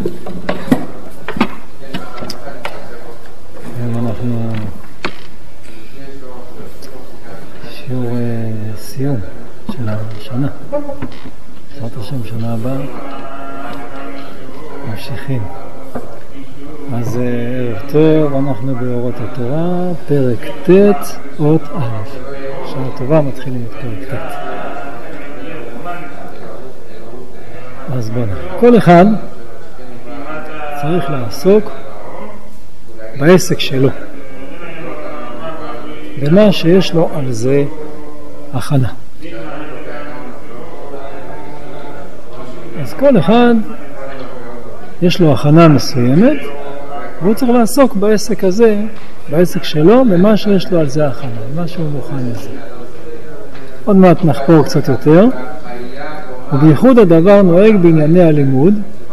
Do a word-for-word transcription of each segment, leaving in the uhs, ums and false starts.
היום אנחנו שיעור סיום של השנה. בעזרת השם, שנה הבאה ממשיכים. אז ערב טוב, אנחנו באורות התורה, פרק ט' אות א'. שנה טובה, מתחילים את פרק ט'. אז בואו, כל אחד צריך לעסוק בעסק שלו, במה שיש לו על זה הכנה. אז כל אחד יש לו הכנה מסוימת, והוא צריך לעסוק בעסק הזה, בעסק שלו, במה שיש לו על זה הכנה, במה שהוא מוכן לזה. עוד מעט נחפור קצת יותר. ובייחוד הדבר נוהג בענייני הלימוד,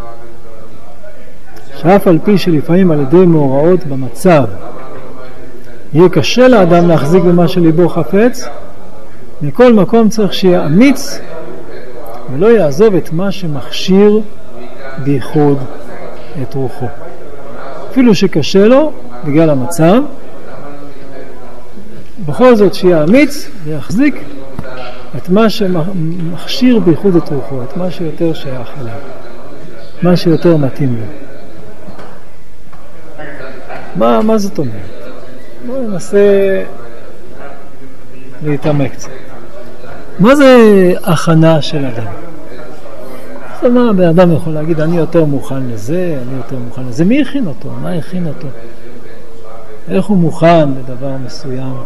שאף על פי שלפעמים על ידי מאורעות במצב יהיה קשה לאדם להחזיק במה שליבו חפץ, מכל מקום צריך שיהיה אמיץ ולא יעזוב את מה שמכשיר בייחוד את רוחו. אפילו שקשה לו בגלל המצב, בכל זאת שיהיה אמיץ ויחזיק את מה שמכשיר בייחוד את רוחו, את מה שיותר שייך אליו, מה שיותר מתאים לו. מה, מה זאת אומרת? בואו ננסה להתעמק קצת. מה זה הכנה של אדם? זאת אומרת, באדם יכול להגיד, אני יותר מוכן לזה, אני יותר מוכן לזה. מי הכין אותו? מה הכין אותו? איך הוא מוכן לדבר מסוים?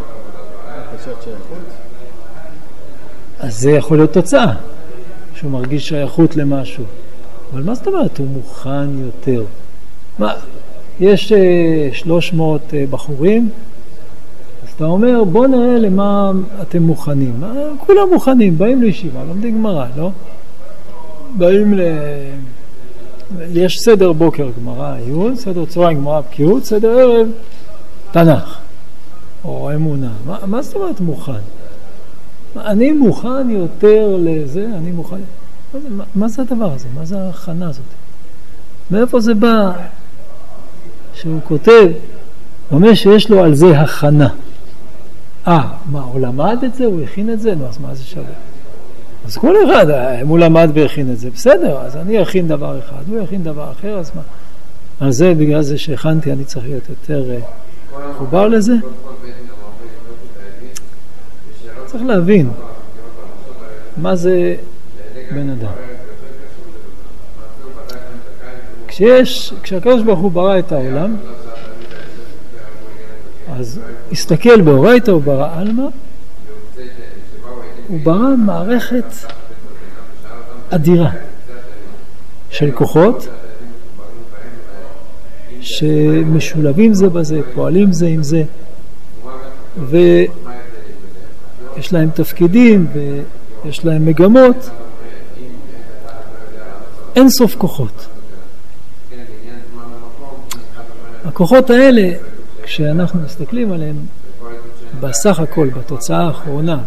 אז זה יכול להיות תוצאה, שהוא מרגיש שייכות למשהו. אבל מה זאת אומרת? הוא מוכן יותר. מה? יש שלוש מאות בחורים, אז אתה אומר, בוא נראה למה אתם מוכנים. כולם מוכנים, באים לישיבה, לומדים גמרא, לא? באים ל... יש סדר בוקר גמרא, עיון, סדר צהריים גמרא, בקיאות, סדר ערב, תנ"ך, או אמונה. מה, מה זאת אומרת מוכן? אני מוכן יותר לזה, אני מוכן... מה זה, מה, מה זה הדבר הזה? מה זה ההכנה הזאת? מאיפה זה בא שהוא כותב, אומר שיש לו על זה הכנה. אה, מה, הוא למד את זה? הוא הכין את זה? נו, אז מה זה שווה? אז כל אחד, אם הוא למד והכין את זה, בסדר, אז אני אכין דבר אחד, הוא יכין דבר אחר, אז מה? על זה, בגלל זה שהכנתי, אני צריך להיות יותר חובר לזה. צריך להבין מה זה בן אדם. כשיש, כשהקדוש ברוך הוא ברא את העולם, אז הסתכל באורייתא, הוא ברא עלמא, הוא ברא מערכת אדירה של כוחות שמשולבים זה בזה, פועלים זה עם זה, ויש להם תפקידים ויש להם מגמות, אין סוף כוחות. הכוחות האלה, כשאנחנו מסתכלים עליהם בסך הכל, בתוצאה האחרונה,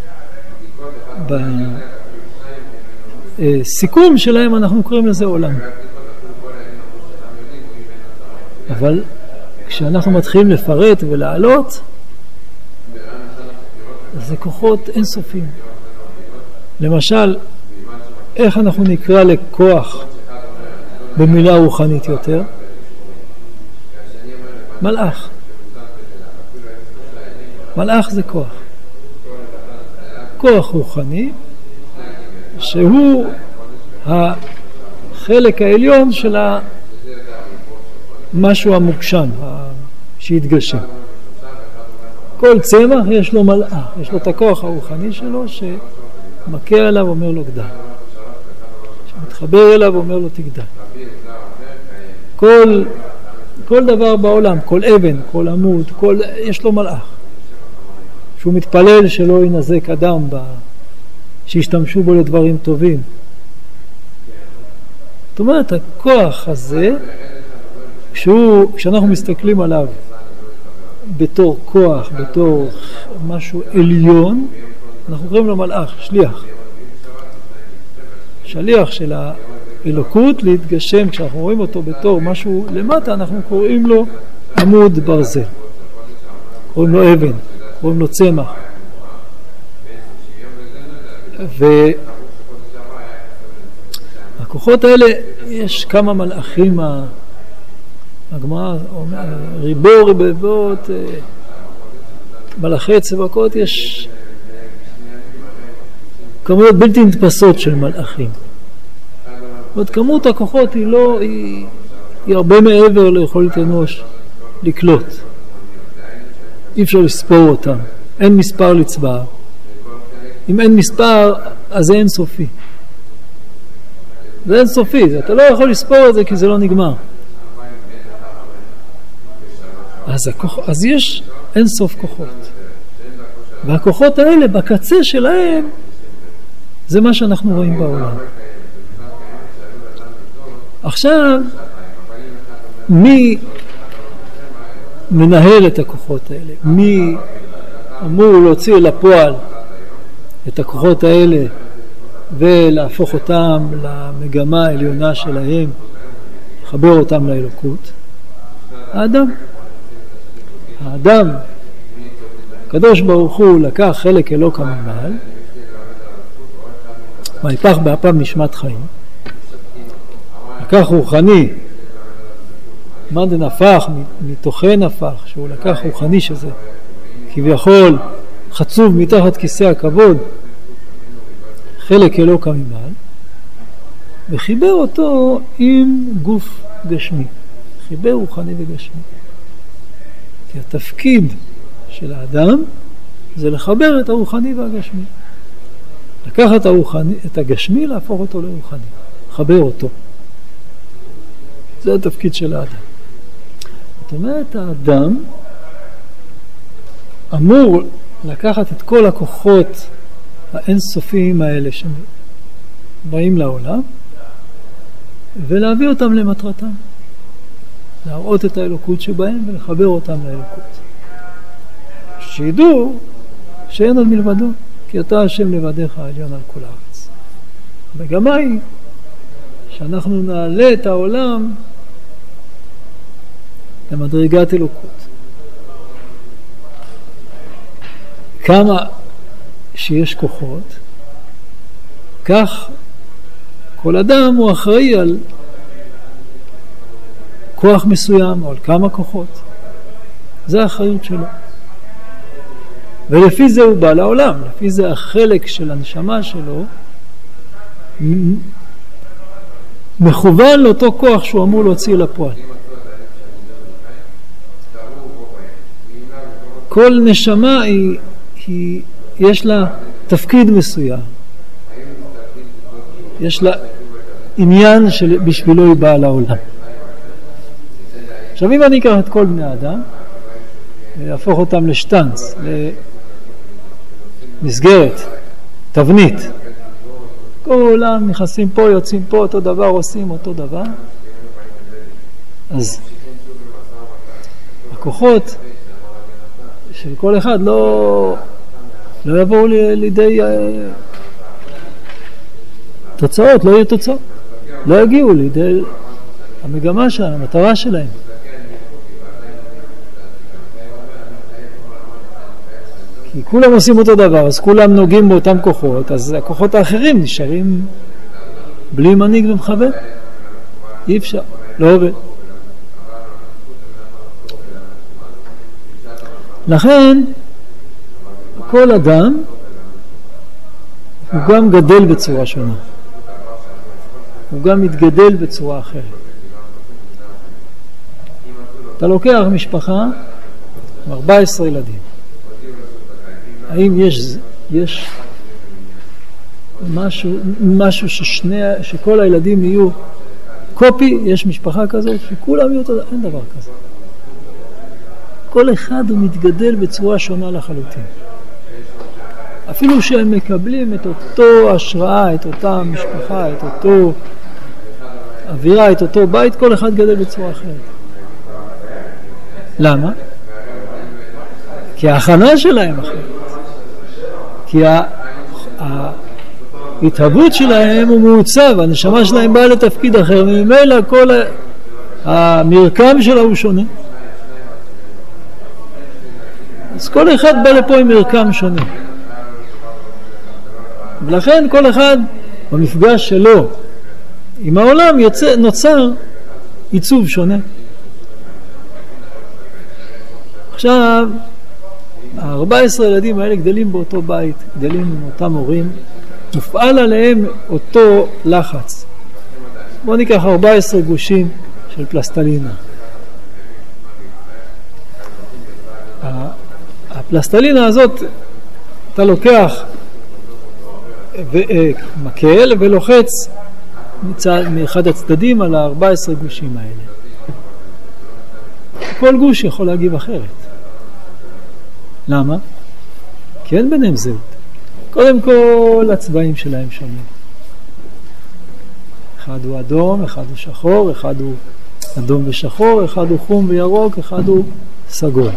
בסיכום שלהם, אנחנו קוראים לזה עולם. אבל כשאנחנו מתחילים לפרט ולעלות, זה כוחות אינסופיים. למשל, איך אנחנו נקרא לכוח במילה רוחנית יותר? מלאך. מלאך זה כוח. כוח רוחני, שהוא החלק העליון של המשהו המוגשם, שהתגשם. כל צמח יש לו מלאך, יש לו את הכוח הרוחני שלו שמכה עליו אומר לו גדל. שמתחבר אליו אומר לו תגדל. כל, כל דבר בעולם, כל אבן, כל עמוד, כל, יש לו מלאך. שהוא מתפלל שלא ינזק אדם, ב, שישתמשו בו לדברים טובים. זאת אומרת, הכוח הזה, כשהוא, כשאנחנו מסתכלים עליו בתור כוח, בתור משהו עליון, אנחנו קוראים לו מלאך, שליח. שליח של אלוקות להתגשם, כשאנחנו רואים אותו בתור משהו למטה, אנחנו קוראים לו עמוד ברזל, קוראים לו אבן, קוראים לו צמח. והכוחות האלה, יש כמה מלאכים, הגמרא אומר, ריבו ריבבות, מלאכי צבקות, יש כמויות בלתי נתפסות של מלאכים. זאת כמות הכוחות היא לא, היא, היא הרבה מעבר ליכולת אנוש לקלוט. אי אפשר לספור אותם. אין מספר לצבע. אם אין מספר, אז זה אין סופי. זה אין סופי. אתה לא יכול לספור את זה כי זה לא נגמר. אז, הכוח, אז יש אין סוף כוחות. והכוחות האלה, בקצה שלהם, זה מה שאנחנו רואים בעולם. עכשיו, מי מנהל את הכוחות האלה? מי אמור להוציא אל הפועל את הכוחות האלה ולהפוך אותם למגמה העליונה שלהם, לחבר אותם לאלוקות? האדם. האדם, הקדוש ברוך הוא לקח חלק אלוק המעל, ויפח באפיו נשמת חיים, לקח רוחני, מה זה נפח, מתוכן נפח, שהוא לקח רוחני שזה כביכול חצוב מתחת כיסא הכבוד, חלק אלוק המעל, וחיבר אותו עם גוף גשמי, חיבר רוחני וגשמי. כי התפקיד של האדם זה לחבר את הרוחני והגשמי. לקחת הרוחני, את הגשמי, להפוך אותו לרוחני. לחבר אותו. זה התפקיד של האדם. זאת אומרת, האדם אמור לקחת את כל הכוחות האינסופיים האלה שבאים לעולם, ולהביא אותם למטרתם. להראות את האלוקות שבהם ולחבר אותם לאלוקות. שידעו שאין עוד מלבדו, כי אתה השם לבדיך העליון על כל הארץ. המגמה היא שאנחנו נעלה את העולם למדרגת אלוקות. כמה שיש כוחות, כך כל אדם הוא אחראי על כוח מסוים או על כמה כוחות. זה האחריות שלו. ולפי זה הוא בא לעולם, לפי זה החלק של הנשמה שלו מכוון לאותו כוח שהוא אמור להוציא לפועל. כל נשמה היא, היא, יש לה תפקיד מסוים. יש לה עניין שבשבילו היא באה לעולם. עכשיו אם אני אקח את כל בני האדם, להפוך אותם לשטנץ, למסגרת, תבנית. כולם נכנסים פה, יוצאים פה, אותו דבר, עושים אותו דבר. אז הכוחות של כל אחד לא, לא יבואו לידי תוצאות, לא יהיו תוצאות. לא יגיעו לידי המגמה שלהם, המטרה שלהם. כי כולם עושים אותו דבר, אז כולם נוגעים באותם כוחות, אז הכוחות האחרים נשארים בלי מנהיג ומחבר. אי אפשר, לא עובד. לכן, כל אדם הוא גם גדל בצורה שונה. הוא גם מתגדל בצורה אחרת. אתה לוקח משפחה עם ארבעה עשר ילדים. האם יש, יש משהו, משהו ששני, שכל הילדים יהיו קופי? יש משפחה כזאת שכולם יהיו אותו, אין דבר כזה. כל אחד הוא מתגדל בצורה שונה לחלוטין. אפילו שהם מקבלים את אותו השראה, את אותה משפחה, את אותו אווירה, את אותו בית, כל אחד גדל בצורה אחרת. למה? כי ההכנה שלהם אחרת. כי ההתהוות שלהם הוא מעוצב, הנשמה שלהם באה לתפקיד אחר, וממילא כל המרקם שלה הוא שונה. אז כל אחד בא לפה עם מרקם שונה. ולכן כל אחד במפגש שלו עם העולם יוצא, נוצר עיצוב שונה. עכשיו, ה-ארבעה עשר ילדים האלה גדלים באותו בית, גדלים עם אותם הורים, מופעל עליהם אותו לחץ. בואו ניקח ארבעה עשר גושים של פלסטלינה. הפלסטלינה הזאת, אתה לוקח מקל ולוחץ מצד, מאחד הצדדים על ה-ארבעה עשר גושים האלה. כל גוש יכול להגיב אחרת. למה? כי אין ביניהם זהות. קודם כל הצבעים שלהם שונים. אחד הוא אדום, אחד הוא שחור, אחד הוא אדום ושחור, אחד הוא חום וירוק, אחד הוא סגול.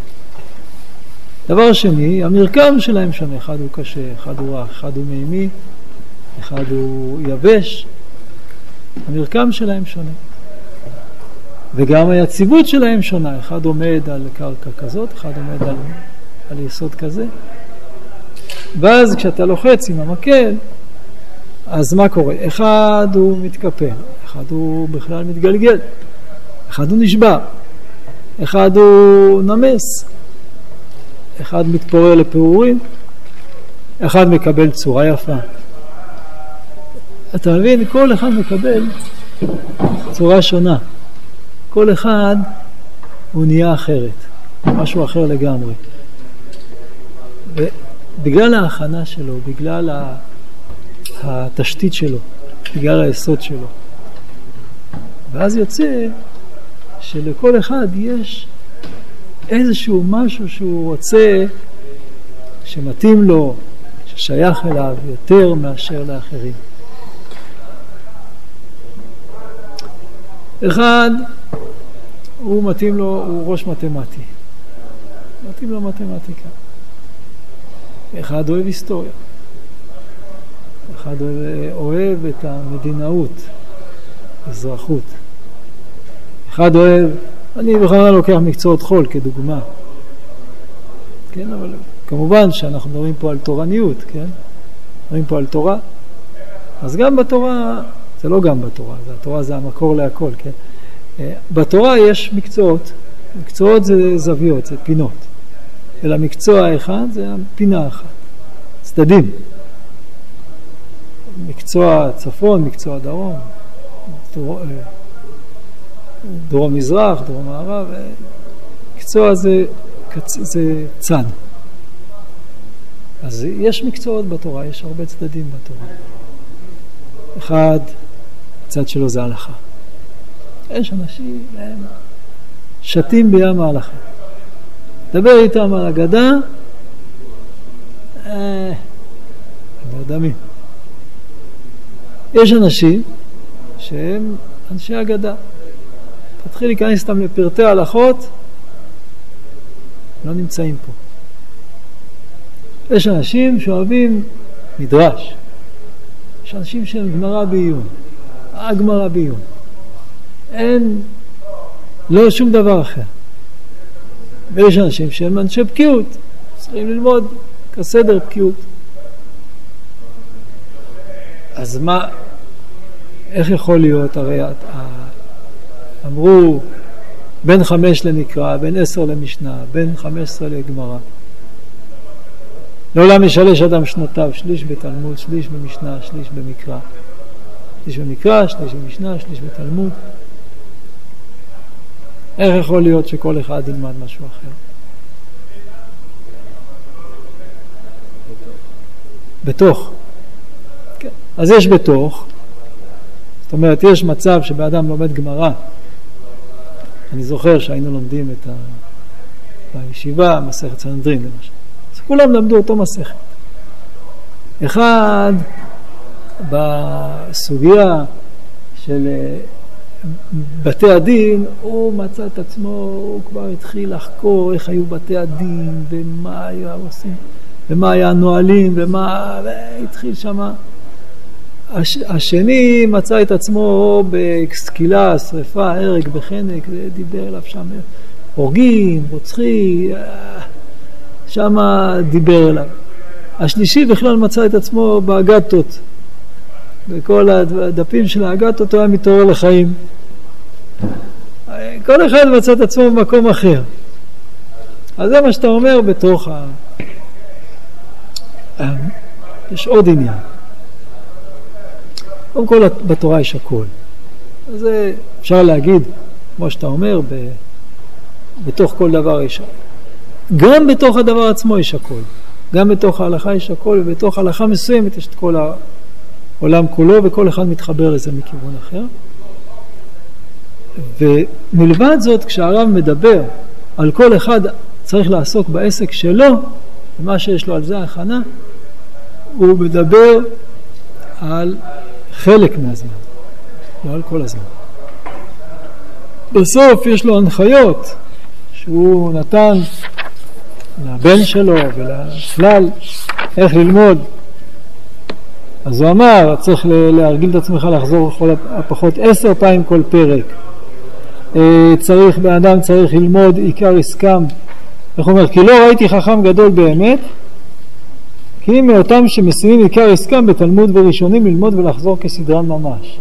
דבר שני, המרקם שלהם שונה. אחד הוא קשה, אחד הוא רך, אחד הוא מימי, אחד הוא יבש. המרקם שלהם שונה. וגם היציבות שלהם שונה. אחד עומד על קרקע כזאת, אחד עומד על, על יסוד כזה. ואז כשאתה לוחץ עם המקל, אז מה קורה? אחד הוא מתקפל, אחד הוא בכלל מתגלגל, אחד הוא נשבר, אחד הוא נמס, אחד מתפורר לפעורים, אחד מקבל צורה יפה. אתה מבין? כל אחד מקבל צורה שונה. כל אחד הוא נהיה אחרת, משהו אחר לגמרי. ובגלל ההכנה שלו, בגלל התשתית שלו, בגלל היסוד שלו. ואז יוצא שלכל אחד יש איזשהו משהו שהוא רוצה, שמתאים לו, ששייך אליו יותר מאשר לאחרים. אחד, הוא מתאים לו, הוא ראש מתמטי. מתאים לו מתמטיקה. אחד אוהב היסטוריה. אחד אוהב את המדינאות, אזרחות. אחד אוהב, אני בכלל לוקח מקצועות חול כדוגמה. כן, אבל כמובן שאנחנו מדברים פה על תורניות, כן? מדברים פה על תורה. אז גם בתורה, זה לא גם בתורה, התורה זה המקור להכל, כן? בתורה יש מקצועות, מקצועות זה זוויות, זה פינות. אלא מקצוע האחד זה פינה אחת, צדדים. מקצוע צפון, מקצוע דרום, דרום מזרח, דרום מערב, מקצוע זה, זה צד. אז יש מקצועות בתורה, יש הרבה צדדים בתורה. אחד, הצד שלו זה הלכה. יש אנשים, הם שתים בים ההלכה. דבר איתם על אגדה, אה, נרדמים. יש אנשים שהם אנשי אגדה. תתחיל להיכנס אותם לפרטי ההלכות, לא נמצאים פה. יש אנשים שאוהבים מדרש. יש אנשים שהם גמרא בעיון. הגמרא בעיון. אין, לא שום דבר אחר. ויש אנשים שהם אנשי בקיאות. צריכים ללמוד כסדר בקיאות. אז מה, איך יכול להיות? הרי אמרו בין חמש למקרא, בין עשר למשנה, בין חמש עשרה לגמרא. לעולם ישלש אדם שנותיו, שליש בתלמוד, שליש במשנה, שליש במקרא. שליש במקרא, שליש במשנה, שליש בתלמוד. איך יכול להיות שכל אחד ילמד משהו אחר? בתוך. כן. אז יש בתוך. זאת אומרת, יש מצב שבאדם לומד גמרא. אני זוכר שהיינו לומדים את ה... בישיבה, מסכת סנהדרין למשל. אז כולם למדו אותו מסכת. אחד, בסוגיה של בתי הדין, הוא מצא את עצמו, הוא כבר התחיל לחקור איך היו בתי הדין, ומה היו עושים, ומה היה הנועלים, ומה... והתחיל שמה הש, השני מצא את עצמו בסקילה, שריפה, הרג, בחנק, דיבר אליו שם, הורגים, רוצחי, שם דיבר אליו. השלישי בכלל מצא את עצמו באגתות, בכל הדפים של האגתות הוא היה מתעורר לחיים. כל אחד מצא את עצמו במקום אחר. אז זה מה שאתה אומר בתוך ה... יש עוד עניין. קודם כל בתורה יש הכל. אז זה אפשר להגיד, כמו שאתה אומר, ב... בתוך כל דבר יש הכל. גם בתוך הדבר עצמו יש הכל. גם בתוך ההלכה יש הכל, ובתוך ההלכה מסוימת יש את כל העולם כולו, וכל אחד מתחבר לזה מכיוון אחר. ומלבד זאת, כשהרב מדבר על כל אחד צריך לעסוק בעסק שלו, ומה שיש לו על זה ההכנה, הוא מדבר על חלק מהזמן, לא על כל הזמן. בסוף יש לו הנחיות שהוא נתן לבן שלו ולכלל איך ללמוד. אז הוא אמר, צריך להרגיל את עצמך לחזור לכל הפחות עשר פעמים כל פרק. צריך, באדם צריך ללמוד עיקר עסקם. איך הוא אומר? כי לא ראיתי חכם גדול באמת, כי מאותם שמסיימים עיקר עסקם בתלמוד וראשונים ללמוד ולחזור כסדרן ממש.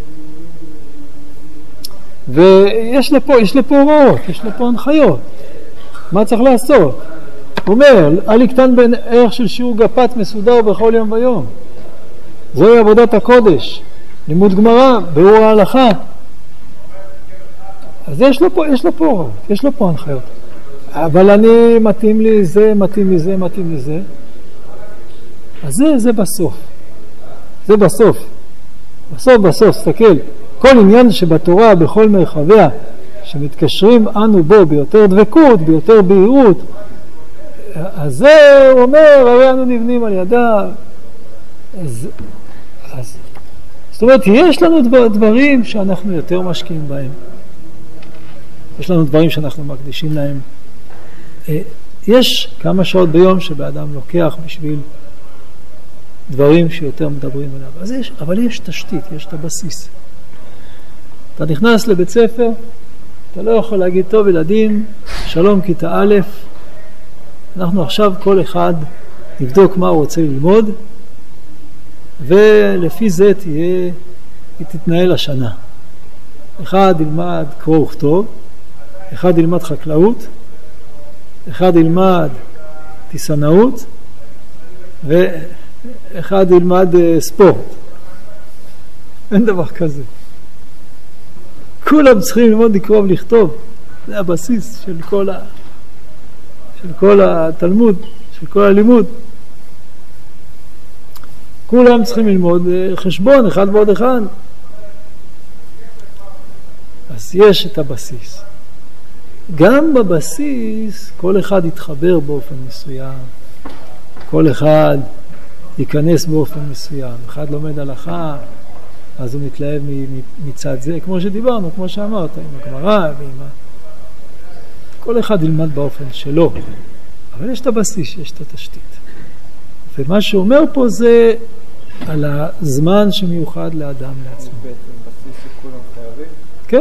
ויש לפה, יש לפה הוראות, יש לפה הנחיות. מה צריך לעשות? הוא אומר, אל יקטן בין ערך של שיעור גפת מסודר בכל יום ויום. זוהי עבודת הקודש, לימוד גמרא, ביאור ההלכה. אז יש לו פה, יש לו פה הוראות, יש לו פה הנחיות. אבל אני מתאים לי זה, מתאים לי זה, מתאים לי זה. אז זה, זה בסוף. זה בסוף. בסוף, בסוף, סתכל. כל עניין שבתורה, בכל מרחביה, שמתקשרים אנו בו ביותר דבקות, ביותר בהירות, אז זה הוא אומר, הרי אנו נבנים על ידיו. אז, אז, זאת אומרת, יש לנו דבר, דברים שאנחנו יותר משקיעים בהם. יש לנו דברים שאנחנו מקדישים להם. יש כמה שעות ביום שבאדם לוקח בשביל דברים שיותר מדברים עליו. אז יש, אבל יש תשתית, יש את הבסיס. אתה נכנס לבית ספר, אתה לא יכול להגיד, טוב ילדים, שלום כיתה א', אנחנו עכשיו כל אחד נבדוק מה הוא רוצה ללמוד, ולפי זה תהיה, היא תתנהל השנה. אחד ילמד קרוא וכתוב, אחד ילמד חקלאות, אחד ילמד טיסנאות, ואחד ילמד ספורט. אין דבר כזה. כולם צריכים ללמוד לקרוא ולכתוב. זה הבסיס של כל, ה... של כל התלמוד, של כל הלימוד. כולם צריכים ללמוד חשבון, אחד ועוד אחד. אז יש את הבסיס. גם בבסיס כל אחד יתחבר באופן מסוים. כל אחד ייכנס באופן מסוים. אחד לומד הלכה, אז הוא מתלהב מצד זה, כמו שדיברנו, כמו שאמרת, עם הגמרא ועם ה... כל אחד ילמד באופן שלו. אבל יש את הבסיס, יש את התשתית. ומה שאומר פה זה על הזמן שמיוחד לאדם לעצמו. בעצם בסיס שכולם חייבים? כן.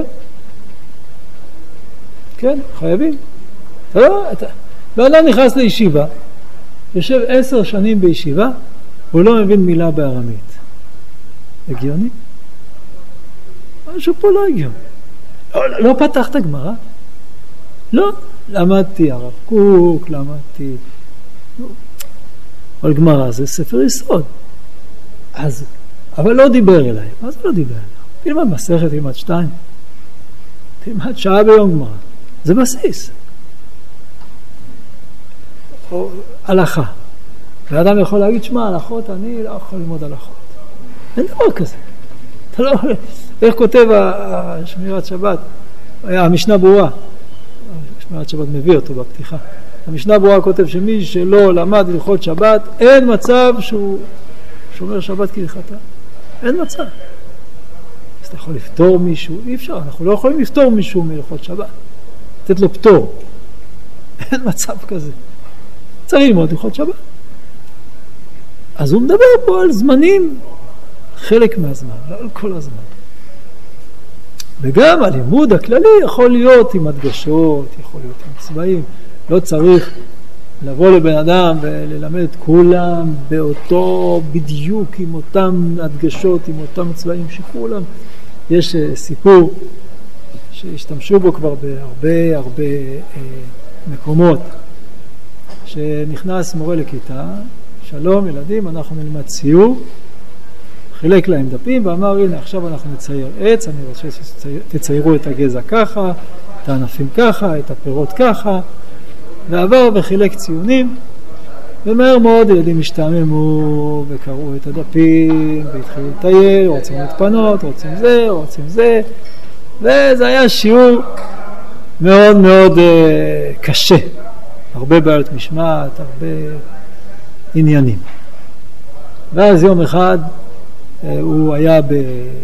כן, חייבים. אתה לא, אתה... ואדם נכנס לישיבה, יושב עשר שנים בישיבה, הוא לא מבין מילה בארמית. הגיוני? משהו פה לא הגיוני. לא, לא פתחת גמרא? לא. למדתי הרב קוק, למדתי... לא. אבל גמרא זה ספר יסוד. אז, אבל לא דיבר אליי. מה זה לא דיבר אליי? תלמד מסכת, תלמד שתיים. תלמד שעה ביום גמרא. זה בסיס. או הלכה. ואדם יכול להגיד, שמה, הלכות, אני לא יכול ללמוד הלכות. אין דבר כזה. אתה לא... איך כותב השמירת שבת? המשנה ברורה. שמירת שבת מביא אותו בפתיחה. המשנה ברורה כותב שמי שלא למד הלכות שבת, אין מצב שהוא שומר שבת כהלכתה. אין מצב. אז אתה יכול לפתור מישהו? אי אפשר. אנחנו לא יכולים לפתור מישהו מהלכות שבת. לתת לו פטור. אין מצב כזה. צריך ללמוד הלכות שבת. אז הוא מדבר פה על זמנים חלק מהזמן, לא על כל הזמן. וגם הלימוד הכללי יכול להיות עם הדגשות, יכול להיות עם צבעים. לא צריך לבוא לבן אדם וללמד את כולם באותו, בדיוק עם אותם הדגשות, עם אותם צבעים שכולם. יש סיפור שהשתמשו בו כבר בהרבה הרבה אה, מקומות, שנכנס מורה לכיתה, שלום ילדים, אנחנו נלמד ציור, חילק להם דפים ואמר, הנה עכשיו אנחנו נצייר עץ, אני רוצה שתציירו את הגזע ככה, את הענפים ככה, את הפירות ככה, ועבר וחילק ציונים, ומהר מאוד ילדים השתעממו וקראו את הדפים והתחילו לטייל, רוצים להתפנות, רוצים זה, רוצים זה, וזה היה שיעור מאוד מאוד uh, קשה, הרבה בעיות משמעת, הרבה עניינים. ואז יום אחד uh, הוא היה ב...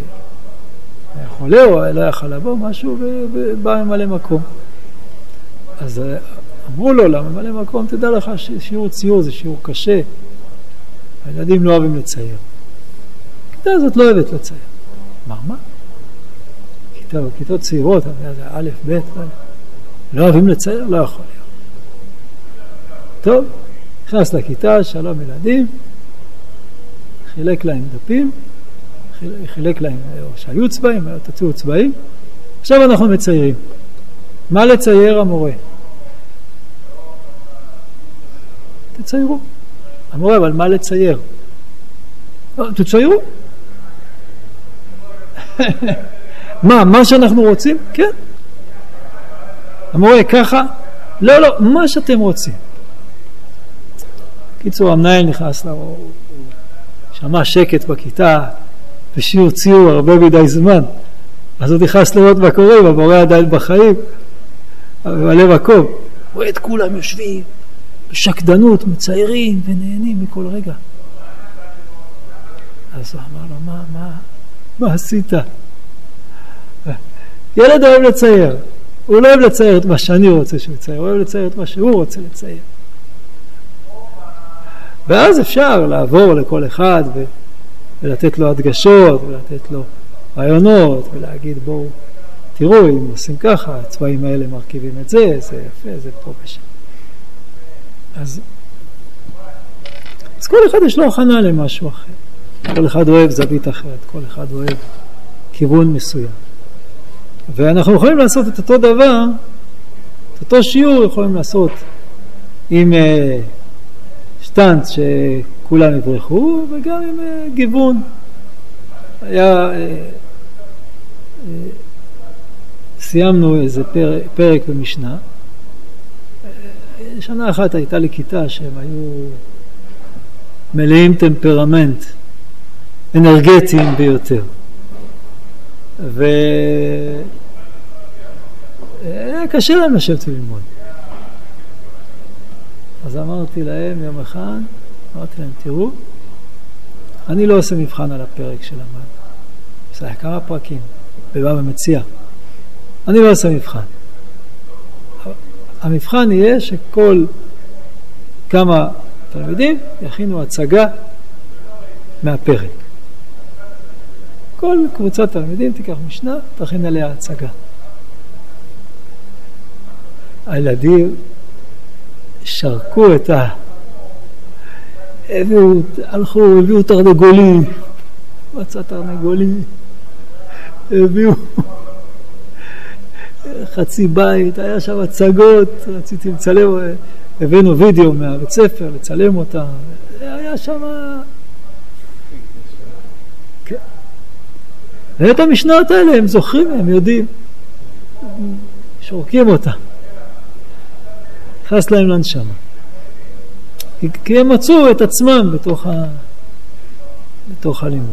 חולה, או לא יכל לבוא משהו, ובא ממלא מקום. אז uh, אמרו לו, לממלא מקום, תדע לך ששיעור ציור זה שיעור קשה, הילדים לא אוהבים לצייר. הכיתה הזאת לא אוהבת לצייר. מה, מה? כיתה, כיתות צעירות, זה א', ב', לא אוהבים לצייר, לא יכול להיות. טוב, נכנס לכיתה, שלום ילדים, חילק להם דפים, חילק להם, שהיו צבעים, תציעו צבעים, עכשיו אנחנו מציירים. מה לצייר המורה? תציירו. המורה, אבל מה לצייר? תציירו. מה, מה שאנחנו רוצים? כן. המורה, ככה? לא, לא, מה שאתם רוצים. קיצור, המנהל נכנס לה, שמע שקט בכיתה, ושיעור ציור הרבה מדי זמן. אז הוא נכנס לראות מה קורה, והמורה עדיין בחיים, ומלא מקום. רואה את כולם יושבים, בשקדנות, מציירים ונהנים מכל רגע. אז הוא אמר לו, מה, מה, מה עשית? ילד אוהב לצייר. הוא לא אוהב לצייר את מה שאני רוצה שהוא יצייר, הוא אוהב לצייר את מה שהוא רוצה לצייר. ואז אפשר לעבור לכל אחד ו... ולתת לו הדגשות, ולתת לו רעיונות, ולהגיד בואו, תראו, אם עושים ככה, הצבעים האלה מרכיבים את זה, זה יפה, זה פה ושם. אז, אז כל אחד יש לו הכנה למשהו אחר. כל אחד אוהב זווית אחרת, כל אחד אוהב כיוון מסוים. ואנחנו יכולים לעשות את אותו דבר, את אותו שיעור יכולים לעשות עם אה, שטנץ שכולם יברחו, וגם עם אה, גיוון. היה, אה, אה, סיימנו איזה פרק, פרק במשנה. שנה אחת הייתה לי כיתה שהם היו מלאים טמפרמנט, אנרגטיים ביותר. והיה קשה להם לשבת וללמוד. אז אמרתי להם יום אחד, אמרתי להם, תראו, אני לא עושה מבחן על הפרק של המד. זה היה כמה פרקים, בבא ומציע. אני לא עושה מבחן. המבחן יהיה שכל כמה תלמידים יכינו הצגה מהפרק. כל קבוצת תלמידים תיקח משנה, תכין עליה הצגה. הילדים שרקו את ה... הביאו, הלכו, הביאו תרנגולים, מצא תרנגולים, הביאו חצי בית, היה שם הצגות, רציתי לצלם, הבאנו וידאו מהבית ספר, לצלם אותה, היה שם... כן. ואת המשנות האלה הם זוכרים, הם יודעים, שורקים אותה. נכנס להם לנשמה. כי הם מצאו את עצמם בתוך, ה... בתוך הלימוד.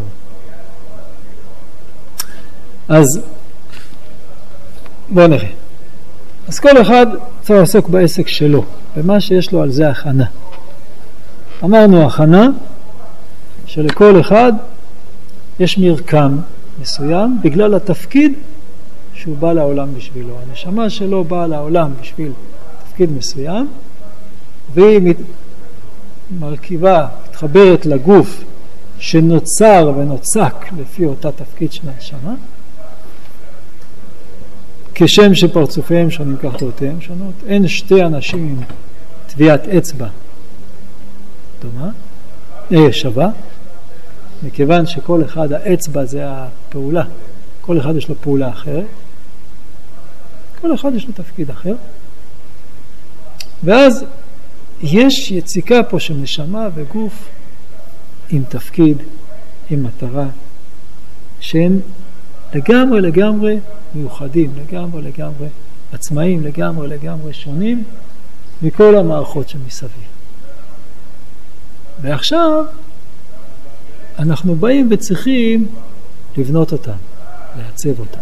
אז בואו נראה. אז כל אחד צריך לעסוק בעסק שלו, במה שיש לו על זה הכנה. אמרנו הכנה שלכל אחד יש מרקם מסוים בגלל התפקיד שהוא בא לעולם בשבילו. הנשמה שלו באה לעולם בשביל תפקיד מסוים, והיא מרכיבה, מתחברת לגוף שנוצר ונוצק לפי אותה תפקיד של הנשמה, כשם שפרצופיהם שונים כך דעותיהם שונות. אין שתי אנשים עם טביעת אצבע דומה, אה, שווה, מכיוון שכל אחד, האצבע זה הפעולה, כל אחד יש לו פעולה אחרת, כל אחד יש לו תפקיד אחר, ואז יש יציקה פה של נשמה וגוף עם תפקיד, עם מטרה, שהם לגמרי לגמרי מיוחדים, לגמרי לגמרי עצמאים, לגמרי לגמרי שונים מכל המערכות שמסביב. ועכשיו אנחנו באים וצריכים לבנות אותם, לעצב אותם.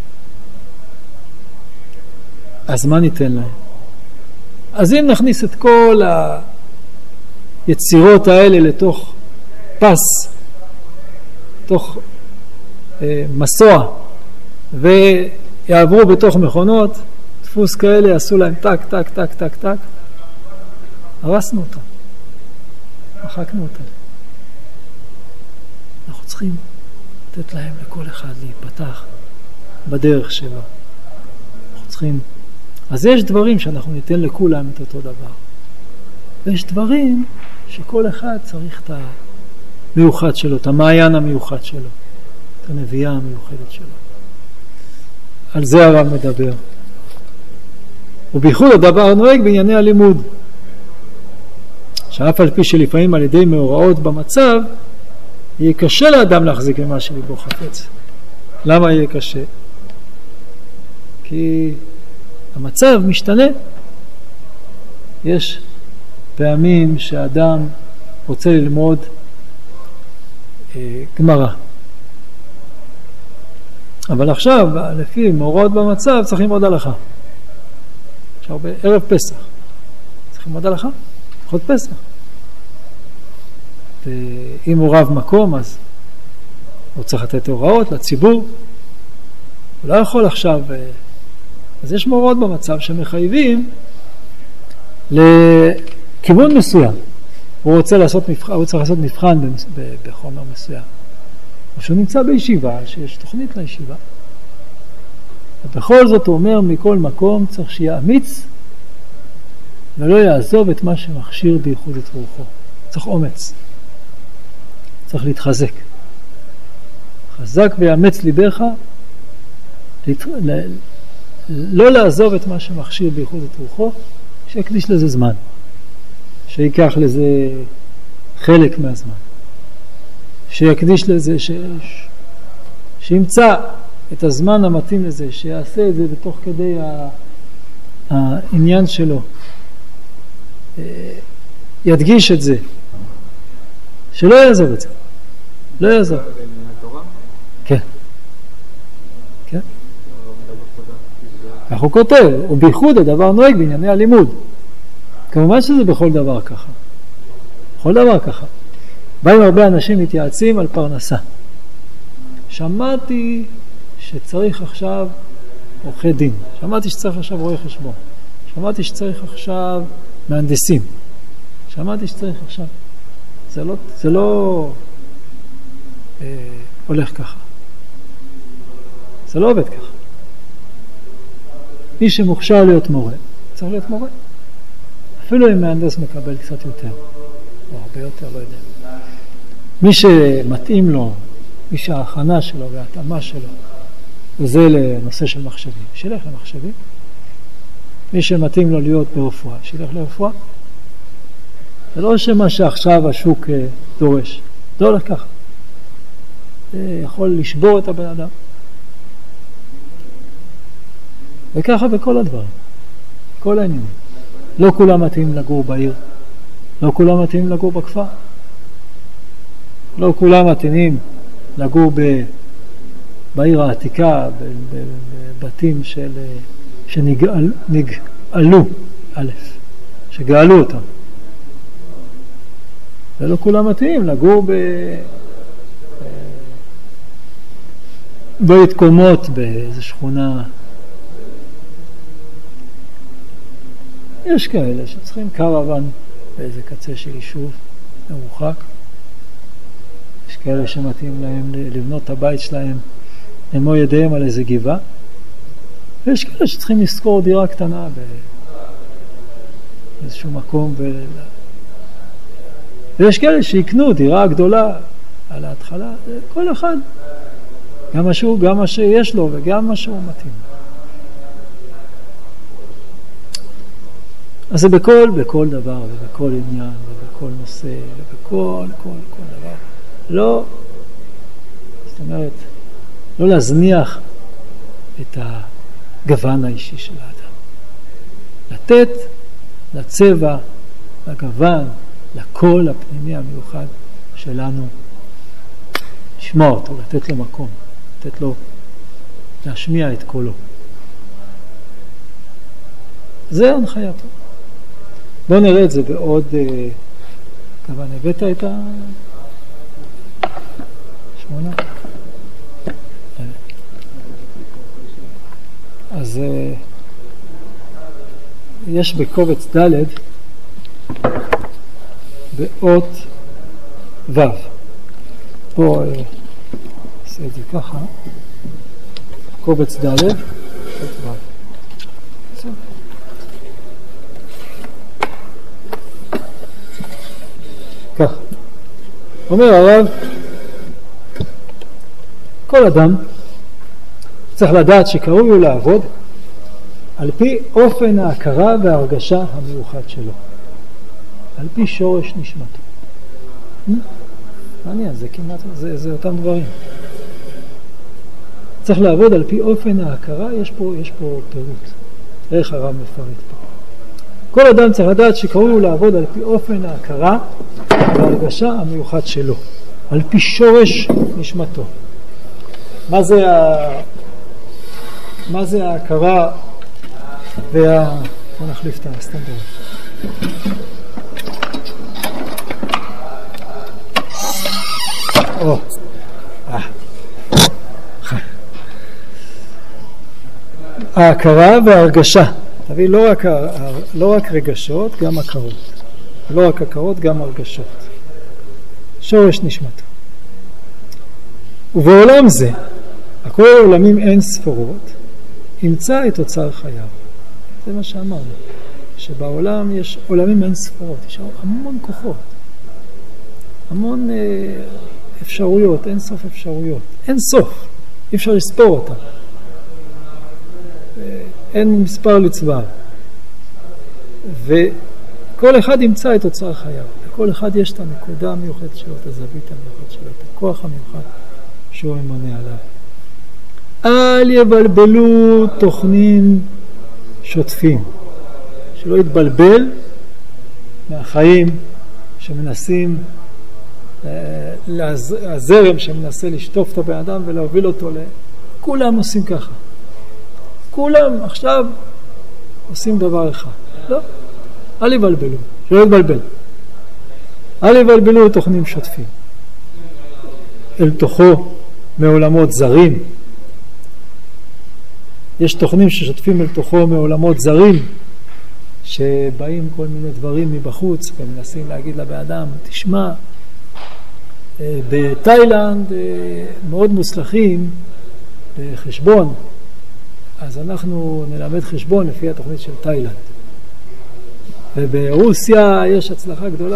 אז מה ניתן להם? אז אם נכניס את כל היצירות האלה לתוך פס, לתוך אה, מסוע, ויעברו בתוך מכונות, דפוס כאלה, יעשו להם טק, טק, טק, טק, טק, הרסנו אותם, מחקנו אותם. אנחנו צריכים לתת להם לכל אחד להיפתח בדרך שלו. אנחנו צריכים, אז יש דברים שאנחנו ניתן לכולם את אותו דבר. ויש דברים שכל אחד צריך את המיוחד שלו, את המעיין המיוחד שלו, את הנביאה המיוחדת שלו. על זה הרב מדבר. ובייחוד הדבר הנוהג בענייני הלימוד. שאף על פי שלפעמים על ידי מאורעות במצב, יהיה קשה לאדם להחזיק ממה שליבו חפץ. למה יהיה קשה? כי המצב משתנה. יש פעמים שאדם רוצה ללמוד אה, גמרא. אבל עכשיו, לפי מאורעות במצב, צריך ללמוד הלכה. עכשיו בערב פסח. צריך ללמוד הלכה? עוד פסח. ואם הוא רב מקום, אז הוא צריך לתת הוראות לציבור. הוא לא יכול עכשיו... אז יש מאורעות במצב שמחייבים לכיוון מסוים. הוא רוצה לעשות מבחן, הוא צריך לעשות מבחן בחומר מסוים. או שהוא נמצא בישיבה, שיש תוכנית לישיבה. ובכל זאת הוא אומר, מכל מקום צריך שיהיה אמיץ, ולא יעזוב את מה שמכשיר בייחוד את רוחו. צריך אומץ. צריך להתחזק. חזק ויאמץ ליבך, להת... לא לעזוב את מה שמכשיר בייחוד את רוחו, שיקדיש לזה זמן. שיקח לזה חלק מהזמן. שיקדיש לזה, ש... שימצא את הזמן המתאים לזה, שיעשה את זה בתוך כדי ה... העניין שלו. ידגיש את זה. שלא יעזוב את זה. לא יעזוב. כן. כן. כך הוא כותב, ובייחוד הדבר נוהג בענייני הלימוד. כמובן שזה בכל דבר ככה. בכל דבר ככה. באים הרבה אנשים מתייעצים על פרנסה. שמעתי שצריך עכשיו עורכי דין. שמעתי שצריך עכשיו רואי חשבון. שמעתי שצריך עכשיו מהנדסים. שמעתי שצריך עכשיו. זה לא, זה לא אה, הולך ככה. זה לא עובד ככה. מי שמוכשר להיות מורה, צריך להיות מורה. אפילו אם מהנדס מקבל קצת יותר, או הרבה יותר, לא יודע. מי שמתאים לו, מי שההכנה שלו וההתאמה שלו, וזה לנושא של מחשבים, שילך למחשבים. מי שמתאים לו להיות ברפואה, שילך לרפואה. זה לא שמה שעכשיו השוק דורש. זה הולך ככה. זה יכול לשבור את הבן אדם. וככה בכל הדברים. כל העניינים. לא כולם מתאים לגור בעיר. לא כולם מתאים לגור בכפר. לא כולם מתאימים לגור ב... בעיר העתיקה, בבתים של... שנגאלו, א', שגאלו אותם. ולא כולם מתאים לגור ב... בית קומות באיזו שכונה. יש כאלה שצריכים קרוון באיזה קצה של יישוב מרוחק, כאלה שמתאים להם לבנות את הבית שלהם במו ידיהם על איזה גבעה, ויש כאלה שצריכים לשכור דירה קטנה באיזשהו מקום, ו... ויש כאלה שיקנו דירה גדולה על ההתחלה, כל אחד, גם מה, שהוא, גם מה שיש לו וגם מה שהוא מתאים. אז זה בכל, בכל דבר ובכל עניין ובכל נושא ובכל, כל, כל דבר. לא, זאת אומרת, לא להזניח את הגוון האישי של האדם. לתת לצבע, לגוון, לקול הפנימי המיוחד שלנו, לשמוע אותו, לתת לו מקום, לתת לו, להשמיע את קולו. זה הנחייתו. בואו נראה את זה בעוד, כוון הבאת את ה... שמונה? אז יש בקובץ ד' באות ו'. פה נעשה את זה ככה. קובץ ד' אות ו'. כך. אומר הרב, כל אדם צריך לדעת שקראו לו לעבוד על פי אופן ההכרה וההרגשה המיוחד שלו, על פי שורש נשמתו. מעניין, זה כמעט, זה, זה אותם דברים. צריך לעבוד על פי אופן ההכרה, יש פה, יש פה פירוט. איך הרב מפרט פה. כל אדם צריך לדעת שקראו לו לעבוד על פי אופן ההכרה וההרגשה המיוחד שלו, על פי שורש נשמתו. מה זה ה... מה זה ההכרה וה... בוא נחליף את הסטנדרט. או, אה. ההכרה וההרגשה. תביא לא רק, לא רק רגשות, גם הכרות. לא רק הכרות, גם הרגשות. שורש נשמתו. ובעולם זה, הכל עולמים אין ספורות, ימצא את אוצר חייו. זה מה שאמרנו, שבעולם יש עולמים אין ספורות, יש המון כוחות, המון אה, אפשרויות, אין סוף אפשרויות, אין סוף, אי אפשר לספור אותם. אין מספר לצבע. וכל אחד ימצא את אוצר חייו. לכל אחד יש את הנקודה המיוחדת שלו, את הזווית המיוחדת שלו, את הכוח המיוחד שהוא ממונה עליו. אל יבלבלו תוכנים שוטפים. שלא יתבלבל מהחיים שמנסים, הזרם שמנסה לשטוף את הבן אדם ולהוביל אותו ל... כולם עושים ככה. כולם עכשיו עושים דבר אחד. לא, אל יבלבלו, שלא יתבלבל. אל יבלבלו תוכנים שוטפים. אל תוכו מעולמות זרים. יש תוכנים ששוטפים אל תוכו מעולמות זרים, שבאים כל מיני דברים מבחוץ ומנסים להגיד לבן אדם, תשמע, בתאילנד מאוד מוצלחים בחשבון, אז אנחנו נלמד חשבון לפי התוכנית של תאילנד. וברוסיה יש הצלחה גדולה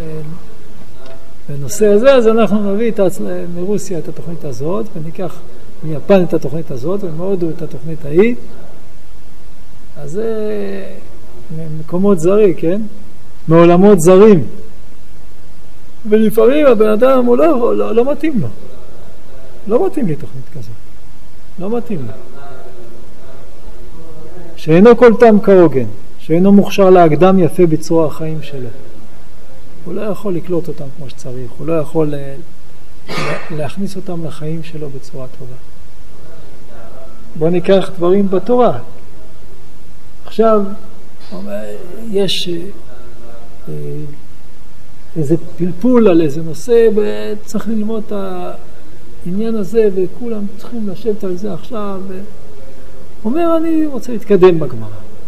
בנושא הזה, אז אנחנו נביא מרוסיה את התוכנית הזאת, וניקח מיפן את התוכנית הזאת, ומהודו את התוכנית ההיא. אז זה מקומות זרים, כן? מעולמות זרים. ולפעמים הבן אדם הוא לא, לא, לא מתאים לו. לא מתאים לי תוכנית כזאת. לא מתאים לו. שאינו כל טעם כהוגן, שאינו מוכשר להקדם יפה בצורה החיים שלו. הוא לא יכול לקלוט אותם כמו שצריך, הוא לא יכול להכניס אותם לחיים שלו בצורה טובה. בוא ניקח דברים בתורה. עכשיו, יש איזה פלפול על איזה נושא, וצריך ללמוד את העניין הזה, וכולם צריכים לשבת על זה עכשיו. אומר, אני רוצה להתקדם בגמרא.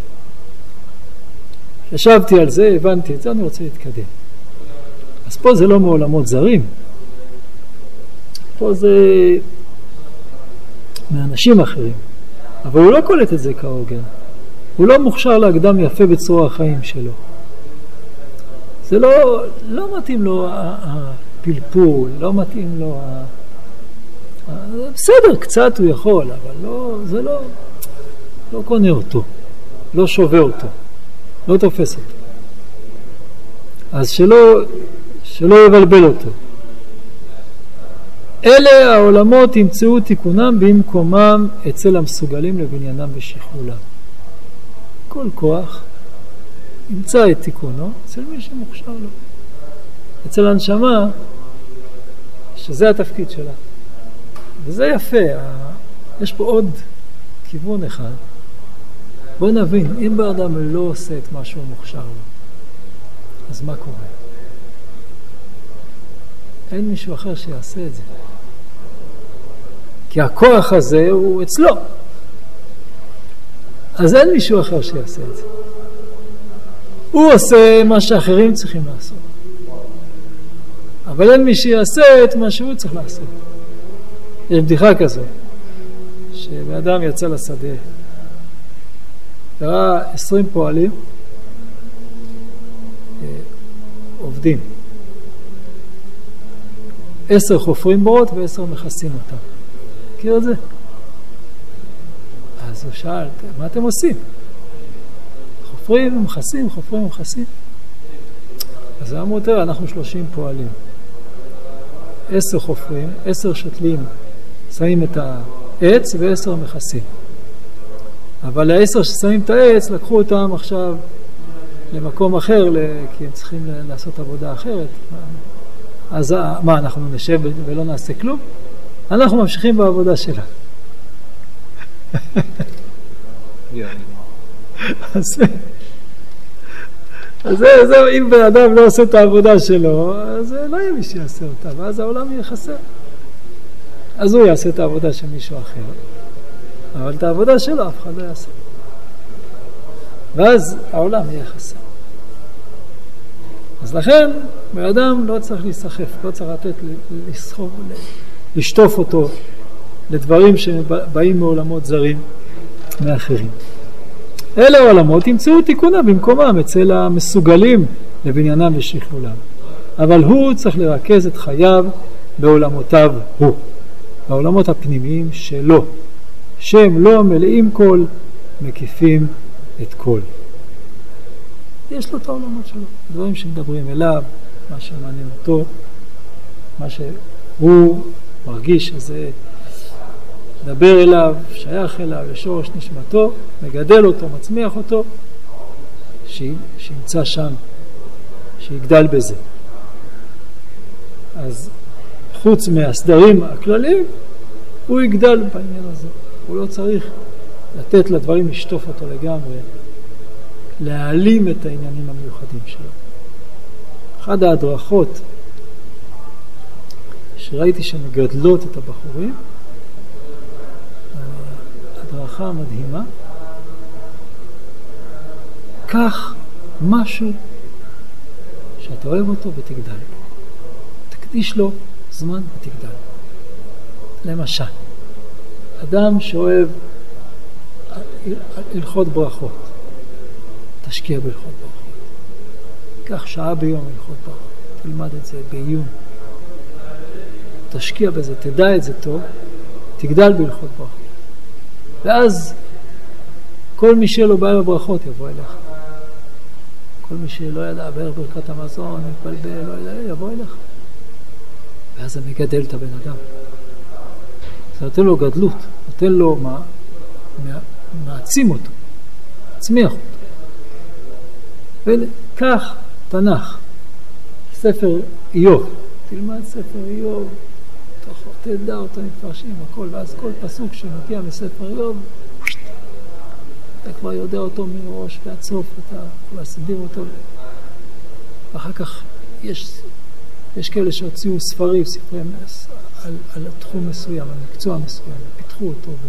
ישבתי על זה, הבנתי את זה, אני רוצה להתקדם. אז פה זה לא מעולמות זרים. פה זה מאנשים אחרים. אבל הוא לא קולט את זה כהוגן. הוא לא מוכשר לאקדם יפה בצורה החיים שלו. זה לא, לא מתאים לו הפלפול, לא מתאים לו ה... בסדר, קצת הוא יכול, אבל לא, זה לא, לא קונה אותו, לא שווה אותו, לא תופס אותו. אז שלא, שלא יבלבל אותו. אלה העולמות ימצאו תיקונם במקומם אצל המסוגלים לבניינם ושכלולם. כל כוח ימצא את תיקונו אצל מי שמוכשר לו. אצל הנשמה, שזה התפקיד שלה. וזה יפה, יש פה עוד כיוון אחד. בוא נבין, אם באדם לא עושה את מה שהוא מוכשר לו, אז מה קורה? אין מישהו אחר שיעשה את זה. כי הכוח הזה הוא אצלו. אז אין מישהו אחר שיעשה את זה. הוא עושה מה שאחרים צריכים לעשות. אבל אין מי שיעשה את מה שהוא צריך לעשות. יש בדיחה כזו, שבאדם יצא לשדה, ראה עשרים פועלים, עובדים. עשר חופרים בורות ועשר מכסים אותם. מכיר את זה? אז הוא שאל, מה אתם עושים? חופרים ומכסים, חופרים ומכסים. אז אמרו, תראה, אנחנו שלושים פועלים. עשר חופרים, עשר שתלים, שמים את העץ ועשר מכסים. אבל העשר ששמים את העץ, לקחו אותם עכשיו למקום אחר, כי הם צריכים לעשות עבודה אחרת. אז מה, אנחנו נשב ולא נעשה כלום? אנחנו ממשיכים בעבודה שלה. אז זה, זה, אם בן אדם לא עושה את העבודה שלו, אז לא יהיה מי שיעשה אותה, ואז העולם יהיה חסר. אז הוא יעשה את העבודה של מישהו אחר, אבל את העבודה שלו אף אחד לא יעשה. ואז העולם יהיה חסר. אז לכן, בן אדם לא צריך להיסחף, לא צריך לתת, לסחוב, לשטוף אותו לדברים שבאים מעולמות זרים מאחרים. אלה העולמות ימצאו תיקונה במקומם אצל המסוגלים לבניינם ושכלולם. אבל הוא צריך לרכז את חייו בעולמותיו הוא, בעולמות הפנימיים שלו, שהם לא מלאים כל, מקיפים את כל. יש לו את העולמות שלו, דברים שמדברים אליו, מה שמעניין אותו, מה שהוא מרגיש שזה מדבר אליו, שייך אליו, לשורש נשמתו, מגדל אותו, מצמיח אותו, שימצא שם, שיגדל בזה. אז חוץ מהסדרים הכלליים, הוא יגדל בעניין הזה. הוא לא צריך לתת לדברים לשטוף אותו לגמרי, להעלים את העניינים המיוחדים שלו. אחד ההדרכות שראיתי שמגדלות את הבחורים, הדרכה מדהימה, קח משהו שאתה אוהב אותו ותגדל. תקדיש לו זמן ותגדל. למשל, אדם שאוהב הלכות ברכות, תשקיע בהלכות ברכות. קח שעה ביום הלכות ברכות, תלמד את זה בעיון. תשקיע בזה, תדע את זה טוב, תגדל בהלכות ברכות. ואז כל מי שלא בא בברכות יבוא אליך. כל מי שלא ידע בערך ברכת המזון, מתבלבל, לא ידע, יבוא אליך. ואז זה מגדל את הבן אדם. זה נותן לו גדלות, נותן לו מה? מעצים אותו, צמיח אותו. וכך תנ"ך, ספר איוב, תלמד ספר איוב, תדע אותו מפרשים, הכל, ואז כל פסוק שמגיע מספר איוב, אתה כבר יודע אותו מראש ועד סוף, אתה יכול להסביר אותו. ואחר כך יש, יש כאלה שהוציאו ספרים, ספרים על, על תחום מסוים, על מקצוע מסוים, פיתחו אותו. ו...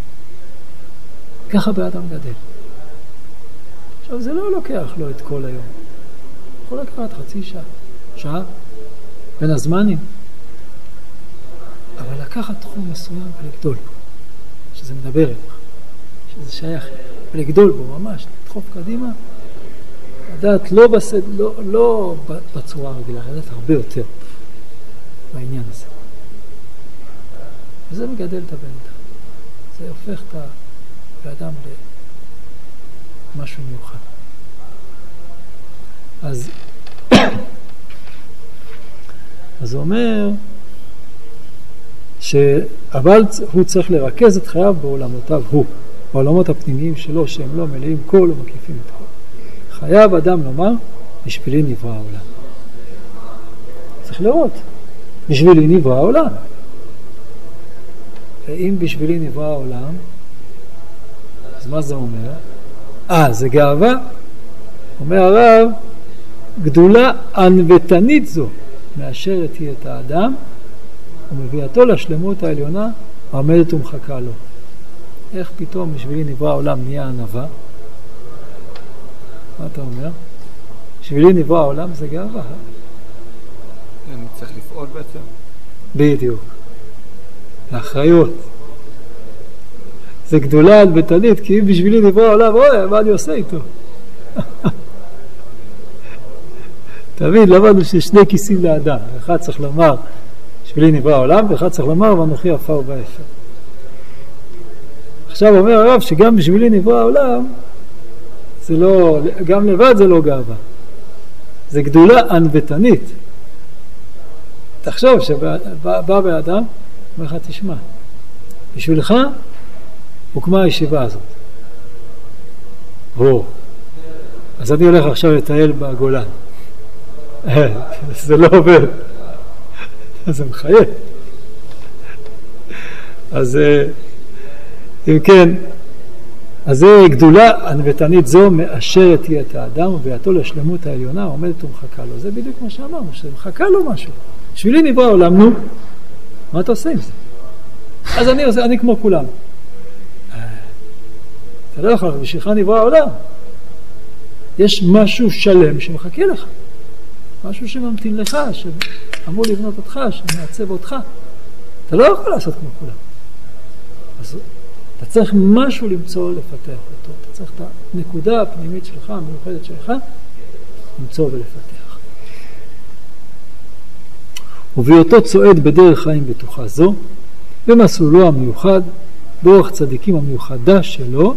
ככה באדם גדל. עכשיו, זה לא לוקח לו את כל היום. יכול לקחת חצי שעה, שעה, בין הזמנים. אבל לקחת תחום מסוים ולגדול בו, שזה מדבר אליך, שזה שייך, ולגדול בו ממש, לדחוף קדימה, לדעת לא, בסד, לא, לא בצורה הרגילה, לדעת הרבה יותר בעניין הזה. וזה מגדל את הבן אדם. זה הופך את האדם למשהו מיוחד. אז, אז הוא אומר אבל הוא צריך לרכז את חייו בעולמותיו הוא, בעולמות הפנימיים שלו שהם לא מלאים כל ומקיפים את כל. חייב אדם לומר, בשבילי נברא העולם. צריך לראות, בשבילי נברא העולם. ואם בשבילי נברא העולם, אז מה זה אומר? אה, זה גאווה. אומר הרב, גדולה ענוותנית זו, מאשרת היא את האדם, ומביאתו לשלמות העליונה, העומדת ומחכה לו. איך פתאום בשבילי נברא העולם נהיה ענווה? מה אתה אומר? בשבילי נברא העולם זה גאווה. אני צריך לפעול בעצם. בדיוק. לאחריות. זה גדולה ענוותנית, כי אם בשבילי נברא העולם, אוי, מה אני עושה איתו? תמיד למדנו ששני כיסים לאדם. אחד צריך לומר, בשבילי נברא העולם, ואחד צריך לומר, ואנוכי עפר באפר. עכשיו אומר הרב שגם בשבילי נברא העולם, זה לא, גם לבד זה לא גאווה. זה גדולה ענוותנית. תחשוב שבא בן אדם, אומר לך, תשמע, בשבילך הוקמה הישיבה הזאת. או, אז אני הולך עכשיו לטייל בגולן. זה לא עובד. זה מחייב. אז אם כן, אז זה גדולה ענוותנית זו מאשרת היא את האדם וביאתו לשלמות העליונה עומדת ומחכה לו. זה בדיוק מה שאמרנו, שמחכה לו משהו. בשבילי נברא העולם, נו, מה אתה עושה עם זה? אז אני עושה, אני כמו כולם. אתה לא יכול, בשבילך נברא העולם. יש משהו שלם שמחכה לך. משהו שממתין לך, שאמור לבנות אותך, שמעצב אותך. אתה לא יכול לעשות כמו כולם. אז אתה צריך משהו למצוא, לפתח אותו. אתה צריך את הנקודה הפנימית שלך, המיוחדת שלך, למצוא ולפתח. ובהיותו צועד בדרך חיים בטוחה זו, במסלולו המיוחד, באורח צדיקים המיוחדה שלו,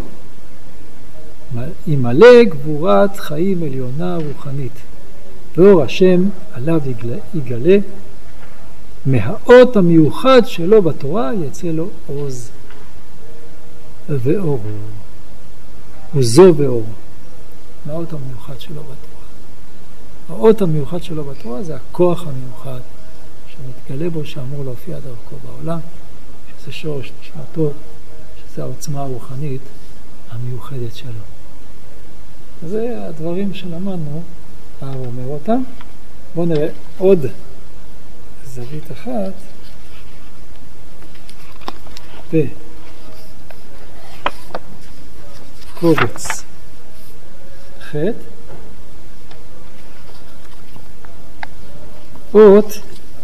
ימלא גבורת חיים עליונה רוחנית. ואור השם עליו יגלה, מהאות המיוחד שלו בתורה יצא לו עוז ואור. וזו ואור. מהאות המיוחד שלו בתורה. האות המיוחד שלו בתורה זה הכוח המיוחד שמתגלה בו, שאמור להופיע דרכו בעולם, שזה שורש נשמתו, שזה העוצמה הרוחנית המיוחדת שלו. זה הדברים שלמדנו, הרב אומר אותם. בואו נראה עוד זווית אחת בקובץ ח' אות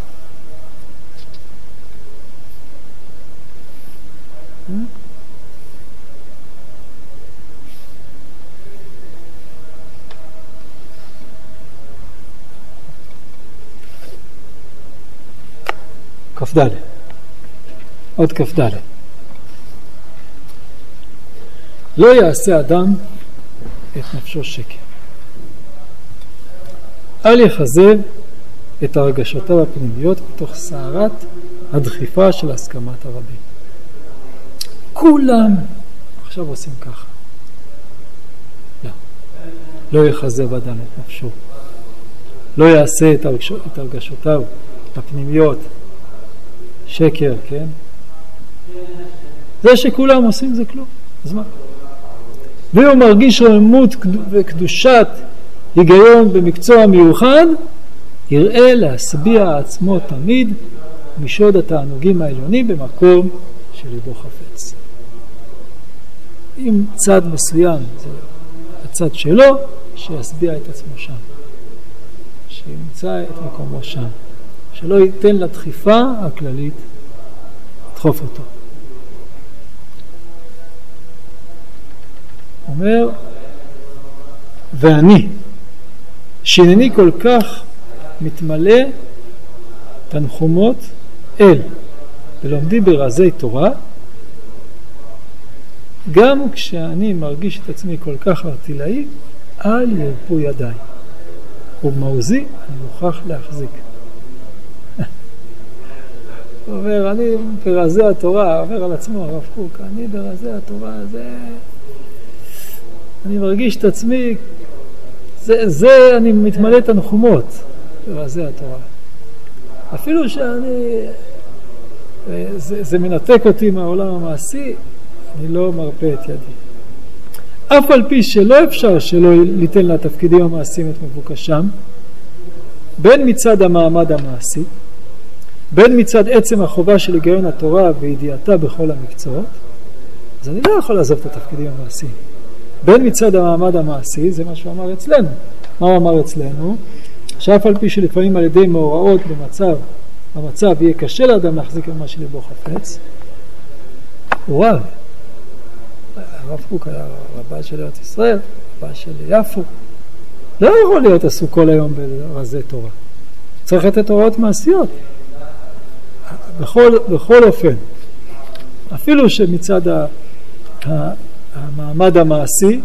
כ"ד, עוד כ"ד. לא יעשה אדם את נפשו שקר. אל יחזב את הרגשותיו הפנימיות בתוך סערת הדחיפה של הסכמת הרבים. כולם עכשיו עושים ככה. לא. לא יחזב אדם את נפשו. לא יעשה את הרגשותיו הפנימיות שקר, כן? זה שכולם עושים זה כלום. אז מה? והוא מרגיש רוממות וקדושת היגיון במקצוע מיוחד, יראה להשביע עצמו תמיד משוד התענוגים העליונים במקום שליבו חפץ. אם צד מסוים זה הצד שלו, שישביע את עצמו שם. שימצא את מקומו שם. שלא ייתן לדחיפה הכללית דחוף אותו. אומר, ואני, שהנני כל כך מתמלא תנחומות אל, ולומדי ברזי תורה, גם כשאני מרגיש את עצמי כל כך ארטילאי, אל ירפו ידיי. ובמעוזי אני מוכרח להחזיק. הוא אומר, אני ברזי התורה, אומר על עצמו הרב קוק, אני ברזי התורה, זה... אני מרגיש את עצמי, זה, זה אני מתמלא תנחומות ברזי התורה. אפילו שאני, זה, זה מנתק אותי מהעולם המעשי, אני לא מרפא את ידי. אף על פי שלא אפשר שלא ליתן לתפקידים המעשיים את מבוקשם, בין מצד המעמד המעשי, בין מצד עצם החובה של היגיון התורה וידיעתה בכל המקצועות, אז אני לא יכול לעזוב את התפקידים המעשיים. בין מצד המעמד המעשי, זה מה שהוא אמר אצלנו. מה הוא אמר אצלנו? שאף על פי שלפעמים על ידי מאורעות במצב, במצב יהיה קשה לאדם להחזיק במה שליבו חפץ, הוא רב. הרב קוק היה רבה של ארץ ישראל, רבה של יפו. לא יכול להיות עסוק כל היום ברזי תורה. צריך לתת הוראות מעשיות. בכל, בכל אופן, אפילו שמצד ה, ה, המעמד המעשי,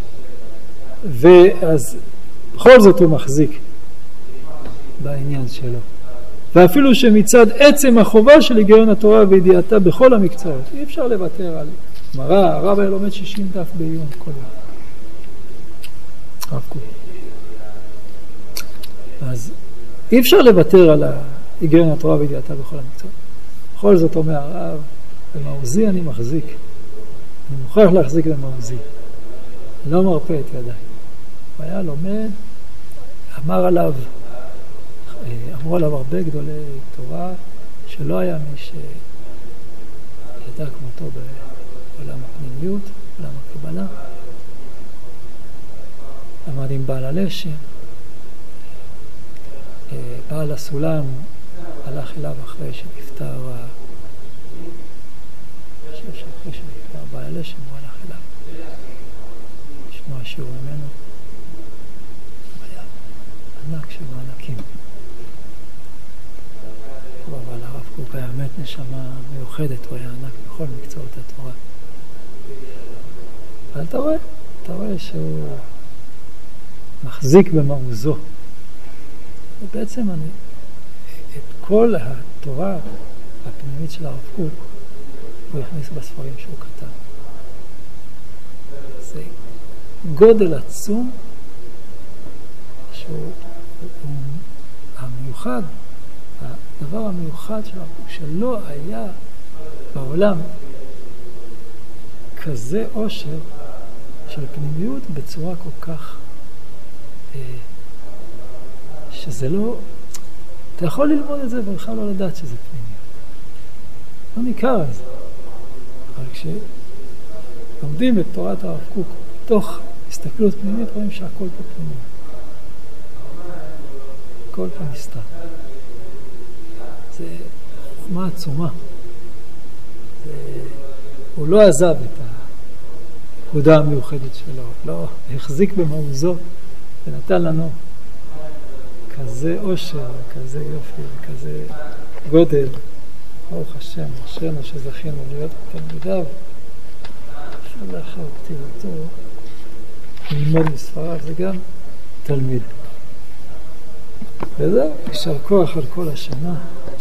ואז בכל זאת הוא מחזיק בעניין שלו. ואפילו שמצד עצם החובה של היגיון התורה וידיעתה בכל המקצועות, אי אפשר לוותר על מראה, הרב היה לומד שישים דף בעיון כל יום. הרב קוק. אז אי אפשר לוותר על היגיון התורה וידיעתה בכל המקצועות. בכל זאת אומר הרב, במעוזי אני מחזיק. אני מוכרח להחזיק במעוזי. לא מרפא את ידיי. הוא היה לומד, אמר עליו, אמרו עליו הרבה גדולי תורה, שלא היה מי שידע כמותו בעולם הפנימיות, בעולם הקבלה. למד עם בעל הלשם. בעל הסולם הלך אליו אחרי שנפטר, אני חושב שאחרי שנפטר בעל הלשם הוא הלך אליו לשמוע שיעור ממנו. הוא היה ענק של מענקים. אבל הרב קוק היה באמת נשמה מיוחדת, הוא היה ענק בכל מקצועות התורה. אבל אתה רואה, אתה רואה שהוא מחזיק במעוזו. ובעצם אני, את כל התורה הפנימית של הרב קוק, הוא הכניס בספרים שהוא כתב. זה גודל עצום שהוא הוא המיוחד, הדבר המיוחד של הרב קוק, שלא היה בעולם כזה עושר של פנימיות בצורה כל כך שזה לא, אתה יכול ללמוד את זה ובכלל לא לדעת שזה פנימיות. לא ניכר על זה. אבל כשלומדים את תורת הרב קוק תוך הסתכלות פנימית, רואים שהכל פה פנימיות. הכל פה נסתר. זה חוכמה עצומה. זה... הוא לא עזב את הנקודה המיוחדת שלו, לא החזיק במעוזו ונתן לנו כזה עושר, כזה יופי, כזה גודל. ברוך השם, אשרנו שזכינו להיות תלמידיו. אפשר לאחר כתיבתו ללמוד מספריו, זה גם תלמיד. וזהו, יישר כוח על כל השנה.